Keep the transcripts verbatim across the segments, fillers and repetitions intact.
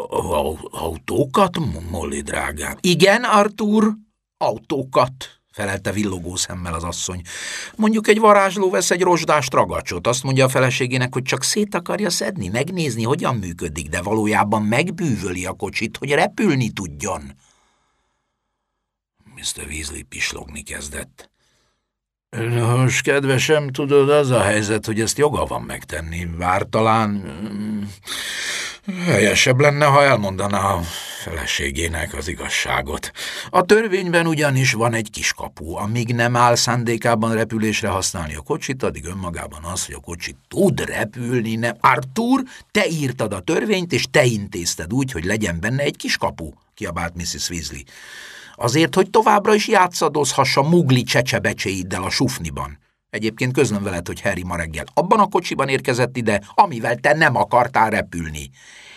Autókat, Molly drágám? Igen, Arthur, autókat, felelte villogó szemmel az asszony. Mondjuk egy varázsló vesz egy rozsdás ragacsot, azt mondja a feleségének, hogy csak szét akarja szedni, megnézni, hogyan működik, de valójában megbűvöli a kocsit, hogy repülni tudjon. miszter Weasley pislogni kezdett. Nos, kedvesem, tudod, az a helyzet, hogy ezt joga van megtenni, bár talán mm, helyesebb lenne, ha elmondaná a feleségének az igazságot. A törvényben ugyanis van egy kiskapu, amíg nem áll szándékában repülésre használni a kocsit, addig önmagában az, hogy a kocsi tud repülni, nem. Arthur, te írtad a törvényt, és te intézted úgy, hogy legyen benne egy kiskapu, kiabált missziz Weasley. Azért, hogy továbbra is játszadozhass a mugli csecsebecséiddel a sufniban. Egyébként közlöm veled, hogy Harry ma reggel abban a kocsiban érkezett ide, amivel te nem akartál repülni.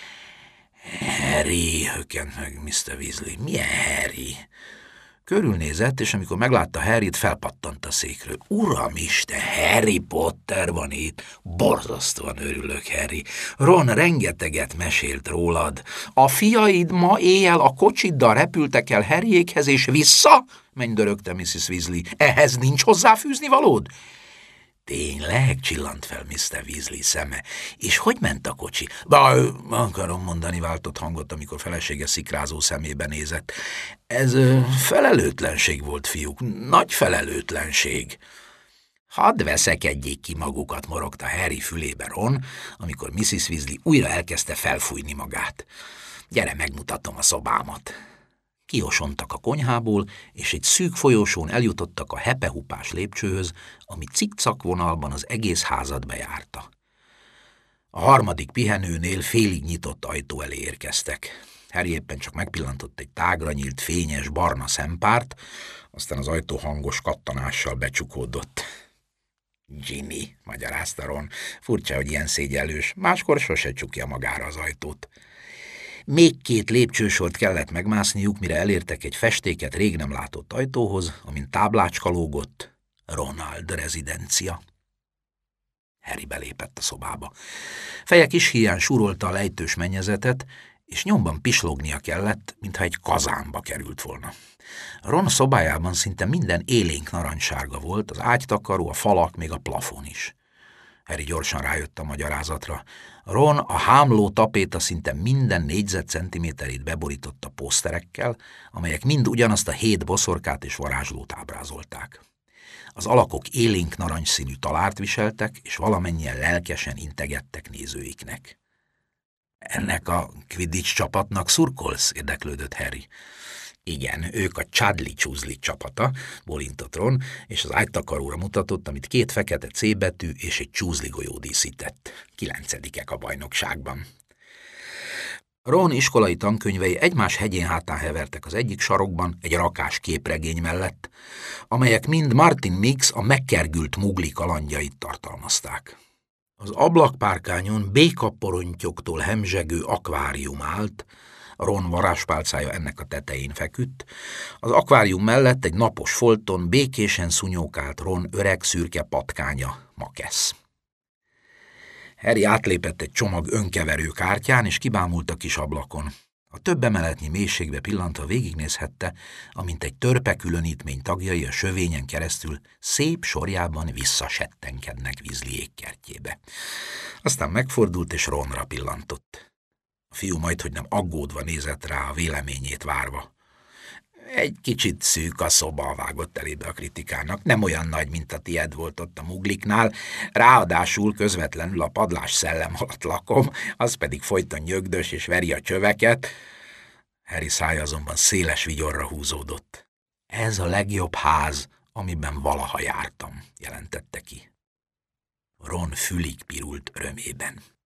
Harry, hökkent meg miszter Weasley. Milyen Harry? Körülnézett, és amikor meglátta Harryt, felpattant a székről. Uramisten, Harry Potter van itt. Borzasztóan örülök, Harry. Ron rengeteget mesélt rólad. A fiaid ma éjjel a kocsiddal repültek el Harryékhez, és vissza? Mennydörögte missziz Weasley. Ehhez nincs hozzáfűzni valód? Tényleg? Csillant fel miszter Weasley szeme. És hogy ment a kocsi? Bá, akarom mondani, váltott hangot, amikor felesége szikrázó szemébe nézett. Ez ö, felelőtlenség volt, fiúk. Nagy felelőtlenség. Hadd veszekedjék ki magukat, morogta Harry fülébe Ron, amikor missziz Weasley újra elkezdte felfújni magát. Gyere, megmutatom a szobámat. Kiosontak a konyhából, és egy szűk folyosón eljutottak a hepehupás lépcsőhöz, ami cikcak vonalban az egész házat bejárta. A harmadik pihenőnél félig nyitott ajtó elé érkeztek. Harry éppen csak megpillantott egy tágra nyílt, fényes, barna szempárt, aztán az ajtó hangos kattanással becsukódott. Ginny, magyarázta Ron. Furcsa, hogy ilyen szégyellős, máskor sose csukja magára az ajtót. Még két lépcsősort kellett megmászniuk, mire elértek egy festéket rég nem látott ajtóhoz, amin táblácska lógott: Ronald rezidencia. Harry belépett a szobába. Feje kis híján súrolta a lejtős mennyezetet, és nyomban pislognia kellett, mintha egy kazánba került volna. Ron szobájában szinte minden élénk narancssárga volt, az ágytakaró, a falak, még a plafon is. Harry gyorsan rájött a magyarázatra. Ron a hámló tapéta szinte minden négyzetcentiméterét beborította poszterekkel, amelyek mind ugyanazt a hét boszorkát és varázslót ábrázolták. Az alakok élénk narancsszínű talárt viseltek, és valamennyien lelkesen integettek nézőiknek. Ennek a Quidditch csapatnak szurkolsz? Érdeklődött Harry. Igen, ők a Chudley Chuzley csapata, bólintott Ron, és az ágytakaróra mutatott, amit két fekete C betű és egy csúzli golyó díszített. Kilencedikek a bajnokságban. Ron iskolai tankönyvei egymás hegyén hátán hevertek az egyik sarokban, egy rakás képregény mellett, amelyek mind Martin Mix a megkergült mugli kalandjait tartalmazták. Az ablakpárkányon békaporontyioktól hemzsegő akvárium állt, Ron varázspálcája ennek a tetején feküdt, az akvárium mellett egy napos folton békésen szunyókált Ron öreg szürke patkánya, Makesz. Harry átlépett egy csomag önkeverő kártyán, és kibámult a kis ablakon. A több emeletnyi mélységbe pillantva végignézhette, amint egy törpe különítmény tagjai a sövényen keresztül szép sorjában visszasettenkednek Weasleyék kertjébe. Aztán megfordult, és Ronra pillantott. A fiú majdhogy nem aggódva nézett rá, a véleményét várva. Egy kicsit szűk a szoba, vágott elébe a kritikának, nem olyan nagy, mint a tied volt ott a mugliknál, ráadásul közvetlenül a padlás szellem alatt lakom, az pedig folyton nyögdös és veri a csöveket. Harry szája azonban széles vigyorra húzódott. Ez a legjobb ház, amiben valaha jártam, jelentette ki. Ron fülig pirult örömében.